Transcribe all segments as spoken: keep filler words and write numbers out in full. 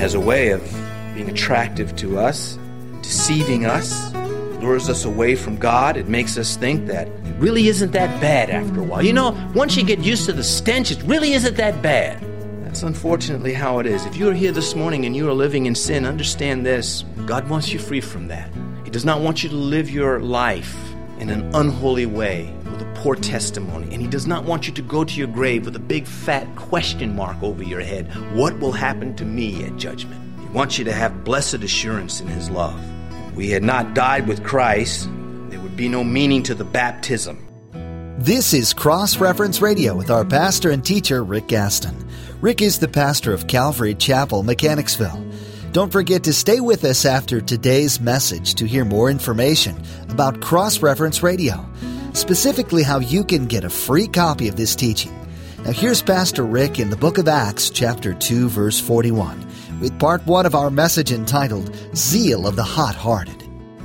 has a way of being attractive to us, deceiving us, lures us away from God. It makes us think that it really isn't that bad after a while. You know, once you get used to the stench, it really isn't that bad. That's unfortunately how it is. If you are here this morning and you are living in sin, understand this. God wants you free from that. He does not want you to live your life in an unholy way with a poor testimony. And He does not want you to go to your grave with a big fat question mark over your head. What will happen to me at judgment? He wants you to have blessed assurance in His love. If we had not died with Christ, there would be no meaning to the baptism. This is Cross Reference Radio with our pastor and teacher, Rick Gaston. Rick is the pastor of Calvary Chapel, Mechanicsville. Don't forget to stay with us after today's message to hear more information about Cross Reference Radio, specifically how you can get a free copy of this teaching. Now here's Pastor Rick in the book of Acts, chapter two, verse forty-one, with part one of our message entitled, Zeal of the Hot-Hearted.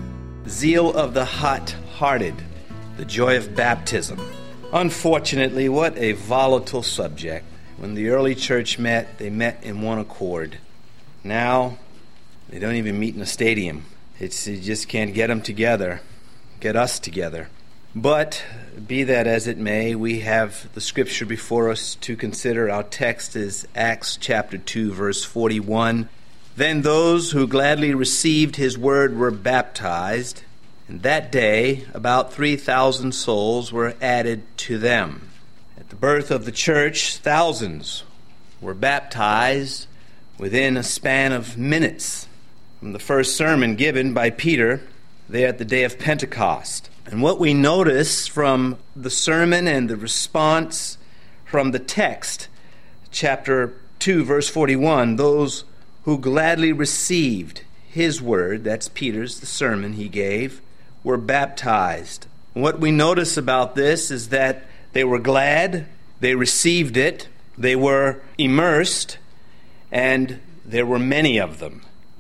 Zeal of the hot-hearted, the joy of baptism. Unfortunately, what a volatile subject. When the early church met, they met in one accord. Now, they don't even meet in a stadium. It's, you just can't get them together, get us together. But, be that as it may, we have the scripture before us to consider. Our text is Acts chapter two, verse forty-one. Then those who gladly received His word were baptized, and that day about three thousand souls were added to them. At the birth of the church, thousands were baptized within a span of minutes from the first sermon given by Peter there at the day of Pentecost. And what we notice from the sermon and the response from the text, chapter two, verse forty-one, those who gladly received His word, that's Peter's, the sermon he gave, were baptized. What we notice about this is that they were glad, they received it, they were immersed, and there were many of them.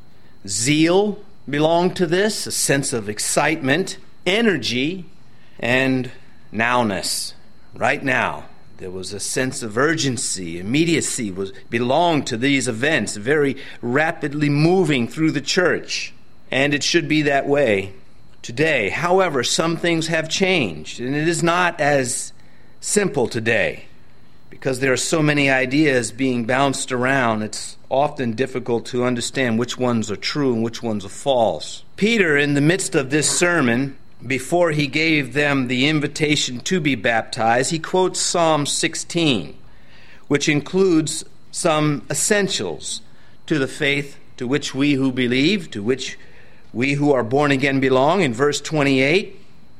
Zeal belonged to this, a sense of excitement, energy, and nowness. Right now, there was a sense of urgency, immediacy was belonged to these events, very rapidly moving through the church. And it should be that way today. However, some things have changed, and it is not as simple today. Because there are so many ideas being bounced around, it's often difficult to understand which ones are true and which ones are false. Peter, in the midst of this sermon, before he gave them the invitation to be baptized, he quotes Psalm sixteen, which includes some essentials to the faith to which we who believe, to which we who are born again belong. In verse twenty-eight,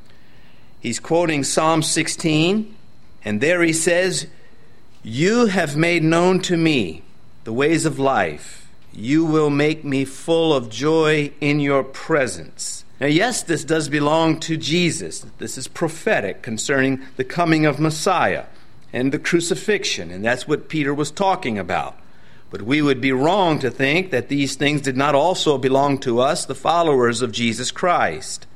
he's quoting Psalm sixteen, and there he says, "You have made known to me the ways of life. You will make me full of joy in your presence." Now, yes, this does belong to Jesus. This is prophetic concerning the coming of Messiah and the crucifixion, and that's what Peter was talking about. But we would be wrong to think that these things did not also belong to us, the followers of Jesus Christ.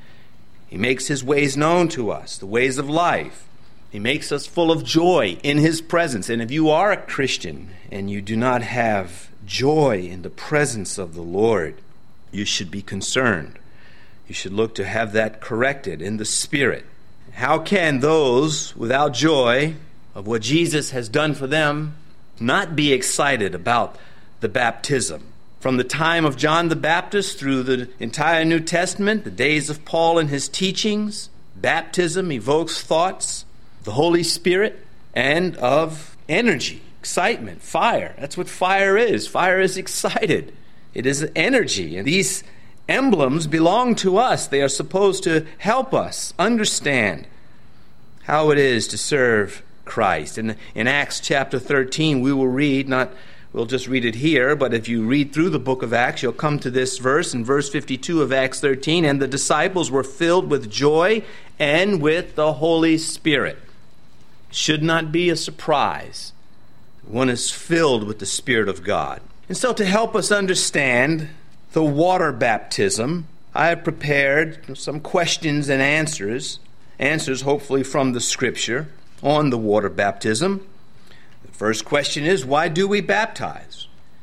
He makes His ways known to us, the ways of life. He makes us full of joy in His presence. And if you are a Christian and you do not have joy in the presence of the Lord, you should be concerned. You should look to have that corrected in the Spirit. How can those without joy of what Jesus has done for them not be excited about the baptism? From the time of John the Baptist through the entire New Testament, the days of Paul and his teachings, baptism evokes thoughts the Holy Spirit and of energy, excitement, fire. That's what fire is. Fire is excited. It is energy. And these emblems belong to us. They are supposed to help us understand how it is to serve Christ. And in Acts chapter thirteen, we will read, not we'll just read it here, but if you read through the book of Acts, you'll come to this verse in verse fifty-two of Acts thirteen, "And the disciples were filled with joy and with the Holy Spirit." Should not be a surprise. One is filled with the Spirit of God. And so to help us understand the water baptism, I have prepared some questions and answers, answers hopefully from the Scripture on the water baptism. The first question is, why do we baptize?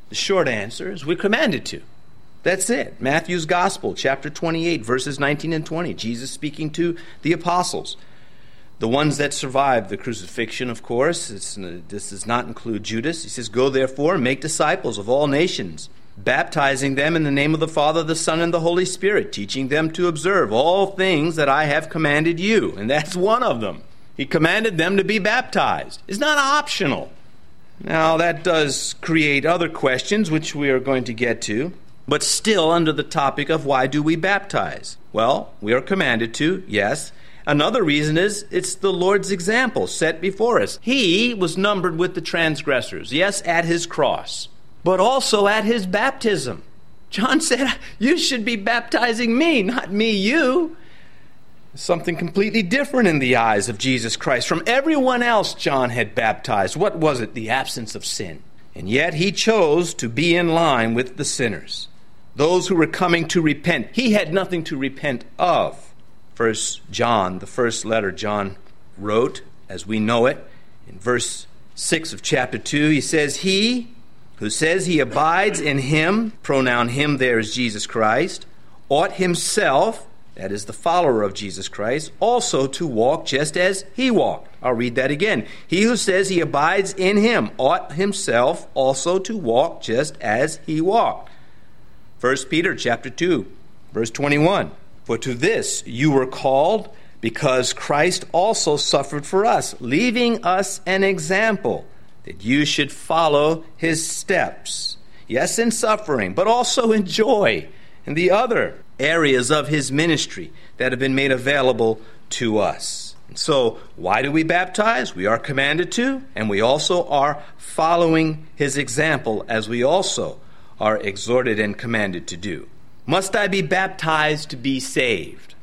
The short answer is we're commanded to. That's it. Matthew's Gospel, chapter twenty-eight, verses nineteen and twenty. Jesus speaking to the apostles. The ones that survived the crucifixion, of course. It's, this does not include Judas. He says, "Go therefore and make disciples of all nations, baptizing them in the name of the Father, the Son, and the Holy Spirit, teaching them to observe all things that I have commanded you." And that's one of them. He commanded them to be baptized. It's not optional. Now, that does create other questions, which we are going to get to, but still under the topic of why do we baptize? Well, we are commanded to, yes. Another reason is it's the Lord's example set before us. He was numbered with the transgressors, yes, at his cross, but also at his baptism. John said, you should be baptizing me, not me you. Something completely different in the eyes of Jesus Christ from everyone else John had baptized. What was it? The absence of sin. And yet he chose to be in line with the sinners, those who were coming to repent. He had nothing to repent of. First John, the first letter John wrote, as we know it, in verse six of chapter two, he says, "He who says he abides in him," pronoun him there is Jesus Christ, "ought himself," that is the follower of Jesus Christ, "also to walk just as he walked." I'll read that again. "He who says he abides in him ought himself also to walk just as he walked." First Peter chapter two, verse twenty-one. "For to this you were called, because Christ also suffered for us, leaving us an example, that you should follow his steps." Yes, in suffering, but also in joy, and the other areas of his ministry that have been made available to us. And so, why do we baptize? We are commanded to, and we also are following his example, as we also are exhorted and commanded to do. Must I be baptized to be saved?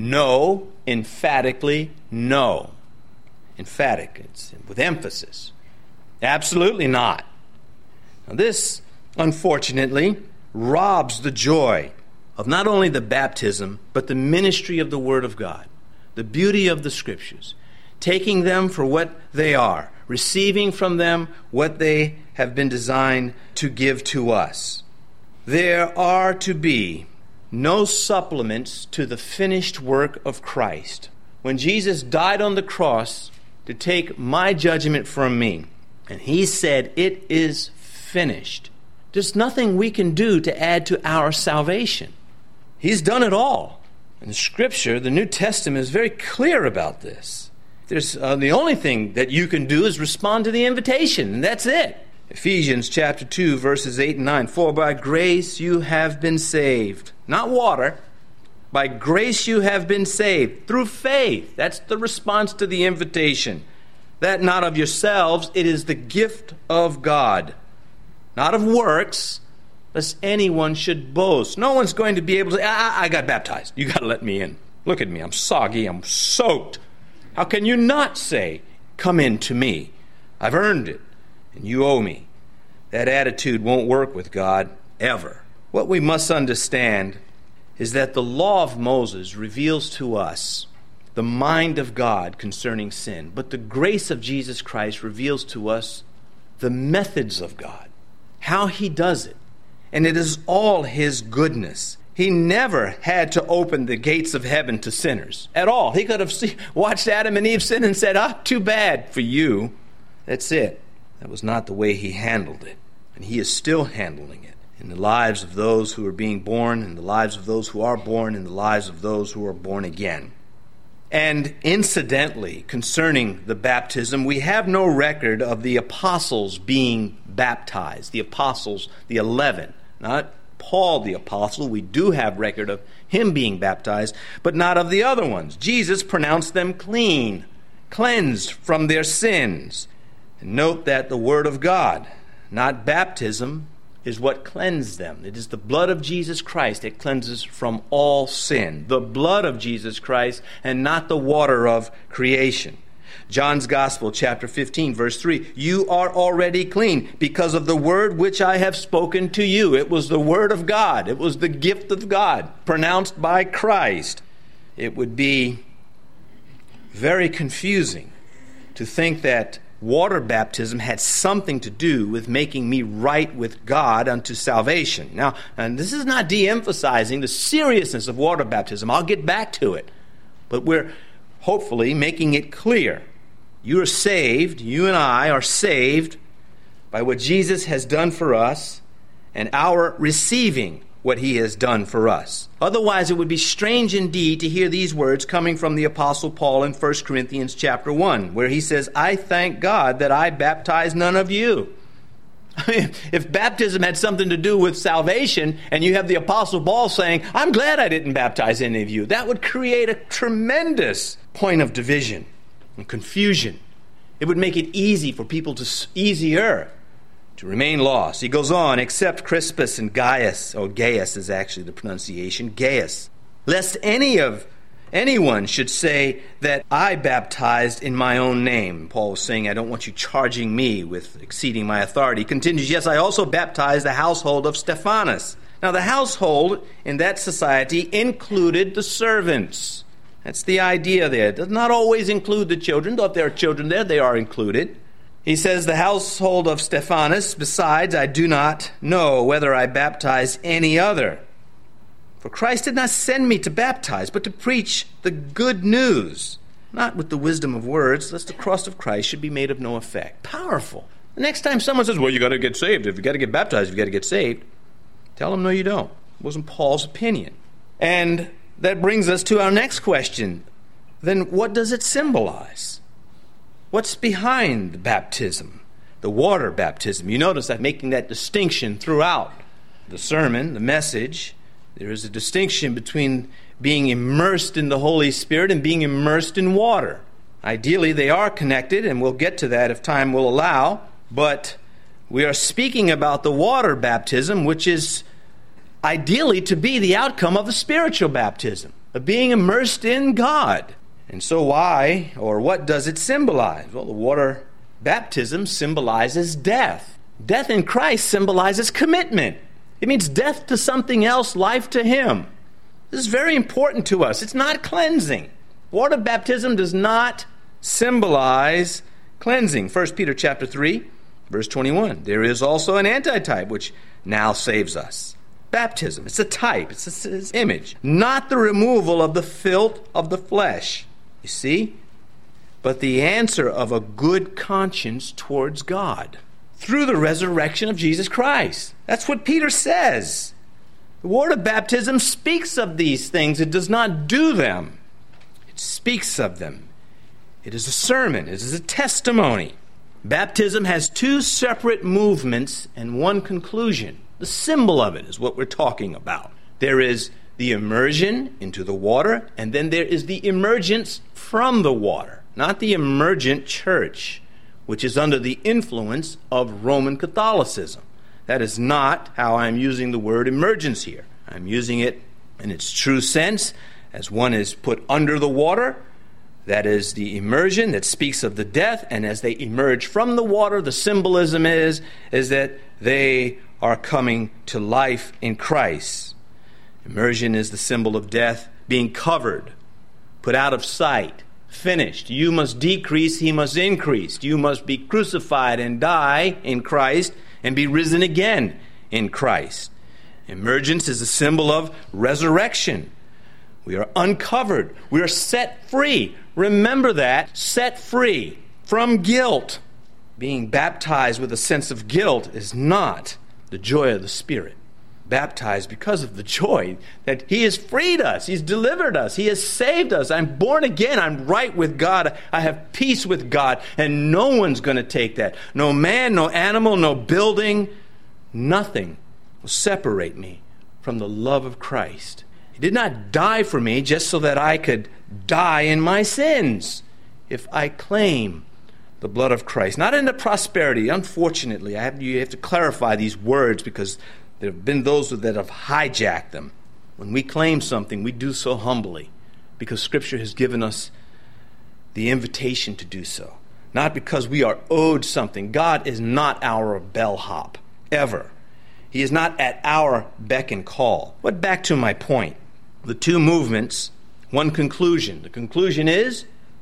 No, emphatically no. Emphatic, it's with emphasis. Absolutely not. Now this, unfortunately, robs the joy of not only the baptism, but the ministry of the Word of God, the beauty of the Scriptures, taking them for what they are, receiving from them what they have been designed to give to us. There are to be no supplements to the finished work of Christ. When Jesus died on the cross to take my judgment from me, and he said, "It is finished," there's nothing we can do to add to our salvation. He's done it all. And the Scripture, the New Testament, is very clear about this. There's uh, the only thing that you can do is respond to the invitation, and that's it. Ephesians chapter two, verses eight and nine. "For by grace you have been saved." Not water. By grace you have been saved through faith. That's the response to the invitation. "That not of yourselves, it is the gift of God. Not of works, lest anyone should boast." No one's going to be able to say, I, I got baptized. You got to let me in. Look at me. I'm soggy. I'm soaked. How can you not say, "Come in to me. I've earned it, and you owe me"? That attitude won't work with God ever. What we must understand is that the law of Moses reveals to us the mind of God concerning sin, but the grace of Jesus Christ reveals to us the methods of God, how he does it. And it is all his goodness. He never had to open the gates of heaven to sinners at all. He could have see, watched Adam and Eve sin and said, "Ah, too bad for you." That's it. That was not the way he handled it. And he is still handling it in the lives of those who are being born, in the lives of those who are born, in the lives of those who are born again. And incidentally, concerning the baptism, we have no record of the apostles being baptized. The apostles, the eleven, not Paul the apostle. We do have record of him being baptized, but not of the other ones. Jesus pronounced them clean, cleansed from their sins. And note that the Word of God, not baptism, is what cleansed them. It is the blood of Jesus Christ that cleanses from all sin. The blood of Jesus Christ and not the water of creation. John's Gospel, chapter fifteen, verse three. "You are already clean because of the word which I have spoken to you." It was the Word of God. It was the gift of God pronounced by Christ. It would be very confusing to think that water baptism had something to do with making me right with God unto salvation. Now, and this is not de-emphasizing the seriousness of water baptism. I'll get back to it. But we're hopefully making it clear. You are saved, you and I are saved by what Jesus has done for us and our receiving what he has done for us. Otherwise, it would be strange indeed to hear these words coming from the Apostle Paul in First Corinthians chapter one, where he says, I thank God that I baptized none of you. I mean, if baptism had something to do with salvation, and you have the Apostle Paul saying, I'm glad I didn't baptize any of you, that would create a tremendous point of division and confusion. It would make it easy for people to, easier to remain lost. He goes on, except Crispus and Gaius, or Gaius is actually the pronunciation, Gaius, lest any of anyone should say that I baptized in my own name. Paul was saying, I don't want you charging me with exceeding my authority. He continues, yes, I also baptized the household of Stephanas. Now, the household in that society included the servants. That's the idea there. It does not always include the children, though if there are children there, they are included. He says, the household of Stephanas, besides, I do not know whether I baptized any other. For Christ did not send me to baptize, but to preach the good news, not with the wisdom of words, lest the cross of Christ should be made of no effect. Powerful. The next time someone says, well, you got to get saved. If you got to get baptized, you got to get saved. Tell them, no, you don't. It wasn't Paul's opinion. And that brings us to our next question. Then what does it symbolize? What's behind the baptism, the water baptism? You notice I'm making that distinction throughout the sermon, the message. There is a distinction between being immersed in the Holy Spirit and being immersed in water. Ideally, they are connected, and we'll get to that if time will allow. But we are speaking about the water baptism, which is ideally to be the outcome of a spiritual baptism, of being immersed in God. And so why, or what does it symbolize? Well, the water baptism symbolizes death. Death in Christ symbolizes commitment. It means death to something else, life to him. This is very important to us. It's not cleansing. Water baptism does not symbolize cleansing. First Peter chapter three, verse twenty-one. There is also an antitype which now saves us. Baptism, it's a type, it's an image, not the removal of the filth of the flesh. You see? But the answer of a good conscience towards God through the resurrection of Jesus Christ. That's what Peter says. The water baptism speaks of these things. It does not do them. It speaks of them. It is a sermon. It is a testimony. Baptism has two separate movements and one conclusion. The symbol of it is what we're talking about. There is the immersion into the water, and then there is the emergence from the water, not the emergent church, which is under the influence of Roman Catholicism. That is not how I'm using the word emergence here. I'm using it in its true sense as one is put under the water. That is the immersion that speaks of the death, and as they emerge from the water, the symbolism is, is that they are coming to life in Christ. Immersion is the symbol of death, being covered, put out of sight, finished. You must decrease, he must increase. You must be crucified and die in Christ and be risen again in Christ. Emergence is a symbol of resurrection. We are uncovered. We are set free. Remember that, set free from guilt. Being baptized with a sense of guilt is not the joy of the Spirit. Baptized because of the joy that he has freed us, he's delivered us, he has saved us. I'm born again, I'm right with God, I have peace with God, and no one's going to take that. No man, no animal, no building, nothing will separate me from the love of Christ. He did not die for me just so that I could die in my sins. If I claim the blood of Christ, not into prosperity, unfortunately, I have, you have to clarify these words because there have been those that have hijacked them. When we claim something, we do so humbly because Scripture has given us the invitation to do so. Not because we are owed something. God is not our bellhop, ever. He is not at our beck and call. But back to my point. The two movements, one conclusion. The conclusion is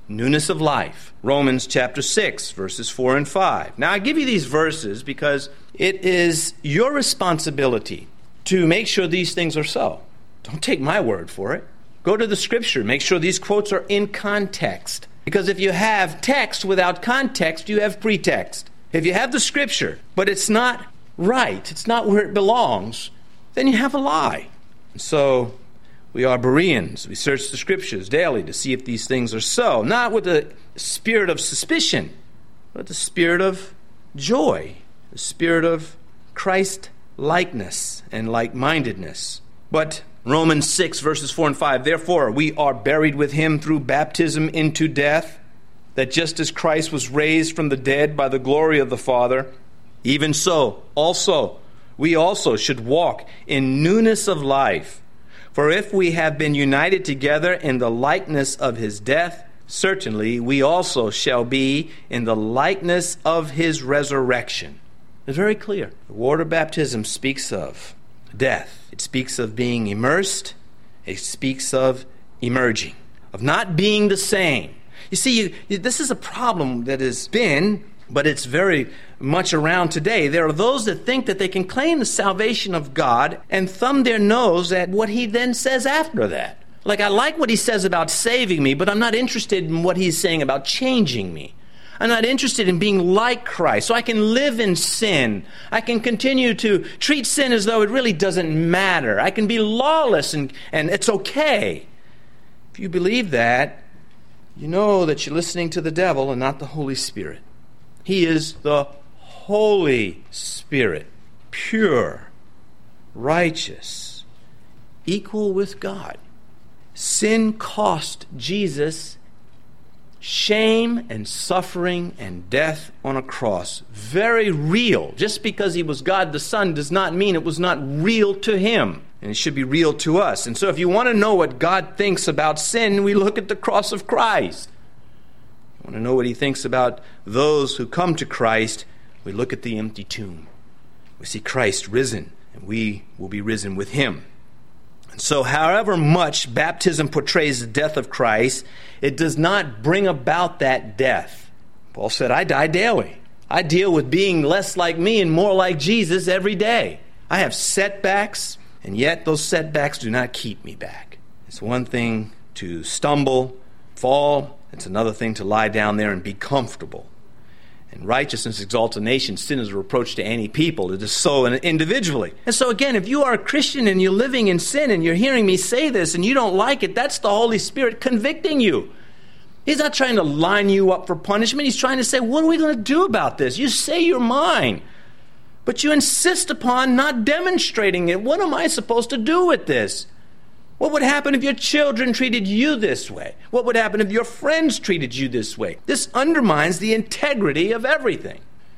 newness of life. Romans chapter six, verses four and five. Now, I give you these verses because it is your responsibility to make sure these things are so. Don't take my word for it. Go to the Scripture. Make sure these quotes are in context. Because if you have text without context, you have pretext. If you have the Scripture, but it's not right, it's not where it belongs, then you have a lie. So we are Bereans. We search the Scriptures daily to see if these things are so, not with the spirit of suspicion, but the spirit of joy, the spirit of Christ-likeness and like-mindedness. But Romans six, verses four and five, therefore we are buried with him through baptism into death, that just as Christ was raised from the dead by the glory of the Father, even so also we also should walk in newness of life. For if we have been united together in the likeness of his death, certainly we also shall be in the likeness of his resurrection. It's very clear. The water baptism speaks of death. It speaks of being immersed. It speaks of emerging, of not being the same. You see, you, this is a problem that has been, but it's very much around today. There are those that think that they can claim the salvation of God and thumb their nose at what he then says after that. Like, I like what he says about saving me, but I'm not interested in what he's saying about changing me. I'm not interested in being like Christ, so I can live in sin. I can continue to treat sin as though it really doesn't matter. I can be lawless and, and it's okay. If you believe that, you know that you're listening to the devil and not the Holy Spirit. He is the Holy Spirit, pure, righteous, equal with God. Sin cost Jesus shame and suffering and death on a cross. Very real. Just because he was God the Son does not mean it was not real to him. And it should be real to us. And so if you want to know what God thinks about sin, we look at the cross of Christ. If you want to know what he thinks about those who come to Christ, we look at the empty tomb. We see Christ risen, and we will be risen with him. And so however much baptism portrays the death of Christ, it does not bring about that death. Paul said, I die daily. I deal with being less like me and more like Jesus every day. I have setbacks, and yet those setbacks do not keep me back. It's one thing to stumble, fall. It's another thing to lie down there and be comfortable. And righteousness exalts a nation. Sin is a reproach to any people. It is so individually. And so again, if you are a Christian and you're living in sin and you're hearing me say this and you don't like it, that's the Holy Spirit convicting you. He's not trying to line you up for punishment. He's trying to say, what are we going to do about this? You say you're mine, but you insist upon not demonstrating it. What am I supposed to do with this? What would happen if your children treated you this way? What would happen if your friends treated you this way? This undermines the integrity of everything.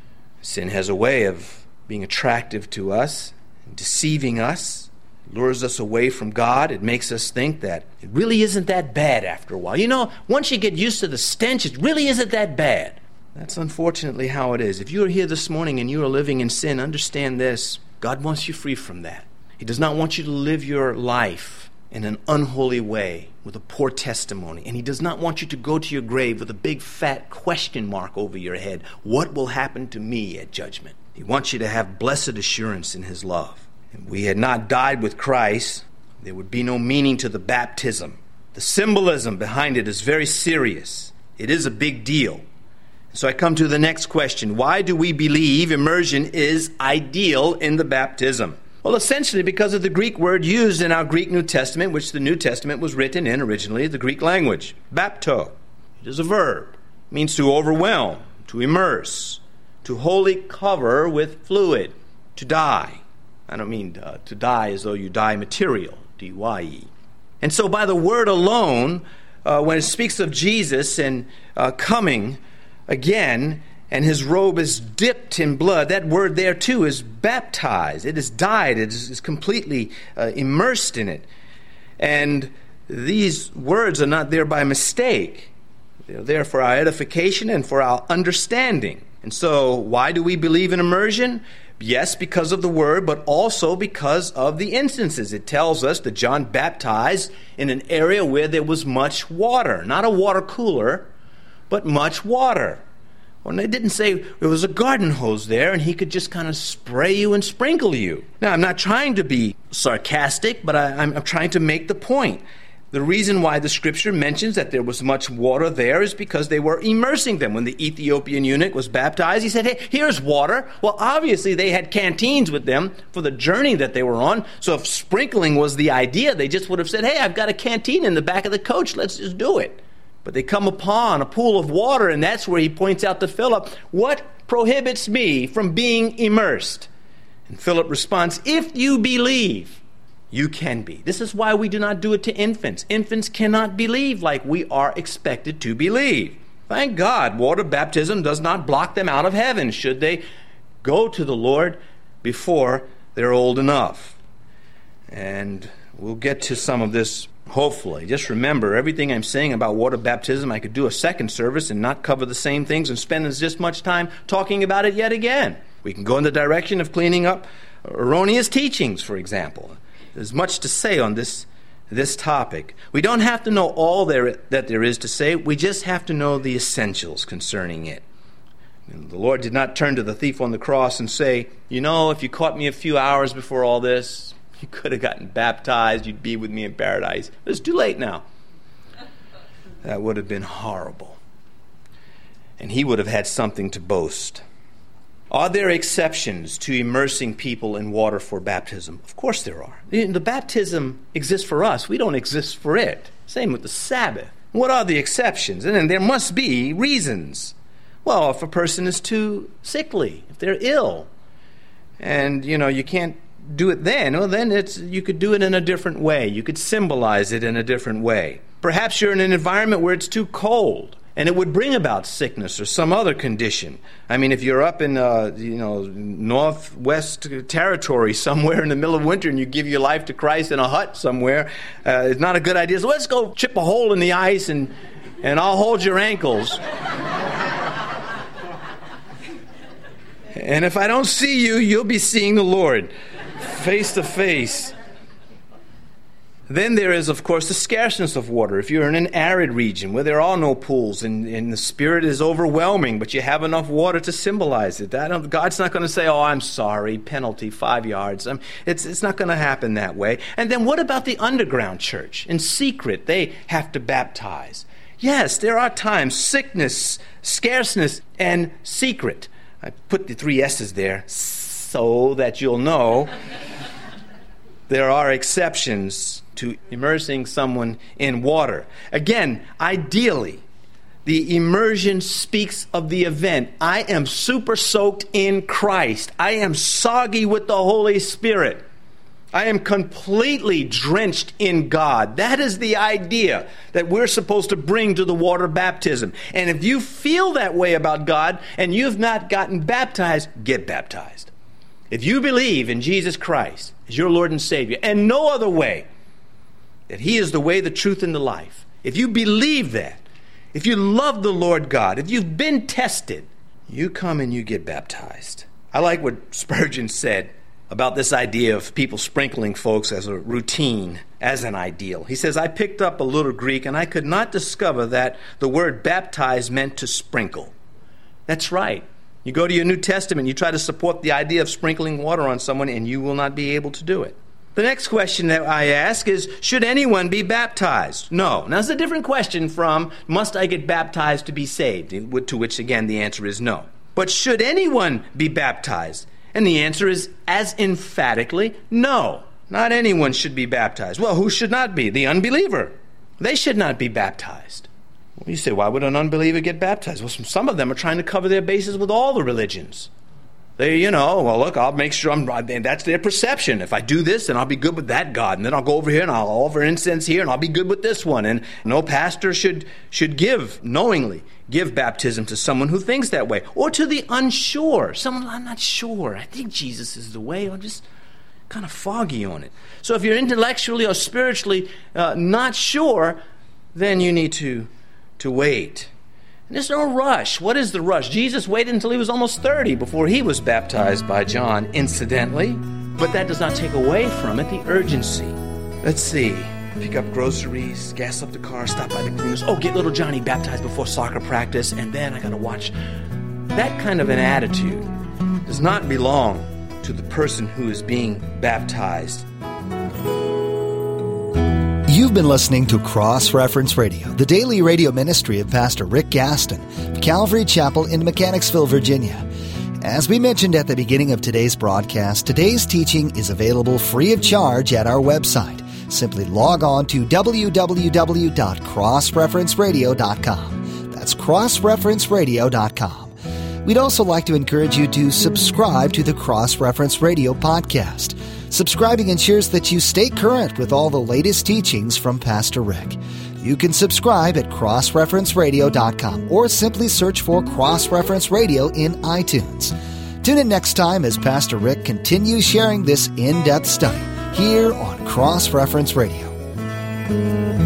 Sin has a way of being attractive to us, deceiving us, lures us away from God. It makes us think that it really isn't that bad after a while. You know, once you get used to the stench, it really isn't that bad. That's unfortunately how it is. If you are here this morning and you are living in sin, understand this. God wants you free from that. He does not want you to live your life in an unholy way with a poor testimony. And he does not want you to go to your grave with a big fat question mark over your head. What will happen to me at judgment? He wants you to have blessed assurance in his love. If we had not died with Christ, there would be no meaning to the baptism. The symbolism behind it is very serious. It is a big deal. So I come to the next question. Why do we believe immersion is ideal in the baptism? Well, essentially because of the Greek word used in our Greek New Testament, which the New Testament was written in originally, the Greek language. Bapto. It is a verb. It means to overwhelm, to immerse, to wholly cover with fluid, to dye. I don't mean uh, to dye as though you dye material, D Y E. And so by the word alone, uh, when it speaks of Jesus and uh, coming again, and his robe is dipped in blood, that word there too is baptized. It is dyed. It is, is completely uh, immersed in it. And these words are not there by mistake. They're there for our edification and for our understanding. And so why do we believe in immersion? Yes, because of the word, but also because of the instances. It tells us that John baptized in an area where there was much water, not a water cooler, but much water. Well, they didn't say there was a garden hose there and he could just kind of spray you and sprinkle you. Now, I'm not trying to be sarcastic, but I, I'm, I'm trying to make the point. The reason why the scripture mentions that there was much water there is because they were immersing them. When the Ethiopian eunuch was baptized, he said, hey, here's water. Well, obviously they had canteens with them for the journey that they were on. So if sprinkling was the idea, they just would have said, hey, I've got a canteen in the back of the coach. Let's just do it. But they come upon a pool of water, and that's where he points out to Philip, what prohibits me from being immersed? And Philip responds, if you believe, you can be. This is why we do not do it to infants. Infants cannot believe like we are expected to believe. Thank God, water baptism does not block them out of heaven, should they go to the Lord before they're old enough. And we'll get to some of this hopefully. Just remember, everything I'm saying about water baptism, I could do a second service and not cover the same things and spend as much time talking about it yet again. We can go in the direction of cleaning up erroneous teachings, for example. There's much to say on this, this topic. We don't have to know all there that there is to say. We just have to know the essentials concerning it. And the Lord did not turn to the thief on the cross and say, you know, if you caught me a few hours before all this, you could have gotten baptized. You'd be with me in paradise. But it's too late now. That would have been horrible. And he would have had something to boast. Are there exceptions to immersing people in water for baptism? Of course there are. The baptism exists for us. We don't exist for it. Same with the Sabbath. What are the exceptions? And then there must be reasons. Well, if a person is too sickly, if they're ill, and, you know, you can't do it then, well, then it's you could do it in a different way. You could symbolize it in a different way. Perhaps you're in an environment where it's too cold, and it would bring about sickness or some other condition. I mean, if you're up in, uh, you know, Northwest Territory somewhere in the middle of winter and you give your life to Christ in a hut somewhere, uh, it's not a good idea. So let's go chip a hole in the ice and, and I'll hold your ankles. And if I don't see you, you'll be seeing the Lord face to face. Then there is, of course, the scarceness of water. If you're in an arid region where there are no pools and, and the Spirit is overwhelming, but you have enough water to symbolize it, that, God's not going to say, oh, I'm sorry, penalty, five yards. Um, it's, it's not going to happen that way. And then what about the underground church? In secret, they have to baptize. Yes, there are times, sickness, scarceness, and secret. I put the three S's there so that you'll know there are exceptions to immersing someone in water. Again, ideally, the immersion speaks of the event. I am super soaked in Christ. I am soggy with the Holy Spirit. I am completely drenched in God. That is the idea that we're supposed to bring to the water baptism. And if you feel that way about God and you've not gotten baptized, get baptized. If you believe in Jesus Christ as your Lord and Savior and no other way, that He is the way, the truth, and the life. If you believe that, if you love the Lord God, if you've been tested, you come and you get baptized. I like what Spurgeon said about this idea of people sprinkling folks as a routine, as an ideal. He says, I picked up a little Greek and I could not discover that the word baptize meant to sprinkle. That's right. You go to your New Testament, you try to support the idea of sprinkling water on someone, and you will not be able to do it. The next question that I ask is, should anyone be baptized? No. Now, it's a different question from, must I get baptized to be saved? To which, again, the answer is no. But should anyone be baptized? And the answer is as emphatically, no. Not anyone should be baptized. Well, who should not be? The unbeliever. They should not be baptized. Well, you say, why would an unbeliever get baptized? Well, some of them are trying to cover their bases with all the religions. They, you know, well, look, I'll make sure I'm, and that's their perception. If I do this, then I'll be good with that God. And then I'll go over here and I'll offer incense here and I'll be good with this one. And no pastor should, should give, knowingly, give baptism to someone who thinks that way. Or to the unsure. Someone, I'm not sure. I think Jesus is the way. I'm just kind of foggy on it. So if you're intellectually or spiritually uh, not sure, then you need to, to wait. And there's no rush. What is the rush? Jesus waited until he was almost thirty before he was baptized by John, incidentally. But that does not take away from it the urgency. Let's see. pick up groceries, gas up the car, stop by the cleaners. Oh, get little Johnny baptized before soccer practice, and then I got to watch. That kind of an attitude does not belong to the person who is being baptized. You've been listening to Cross Reference Radio, the daily radio ministry of Pastor Rick Gaston of Calvary Chapel in Mechanicsville, Virginia. As we mentioned at the beginning of today's broadcast, today's teaching is available free of charge at our website. Simply log on to w w w dot cross reference radio dot com. That's cross reference radio dot com. We'd also like to encourage you to subscribe to the Cross Reference Radio podcast. Subscribing ensures that you stay current with all the latest teachings from Pastor Rick. You can subscribe at cross reference radio dot com or simply search for Cross Reference Radio in iTunes. Tune in next time as Pastor Rick continues sharing this in-depth study here on Cross Reference Radio.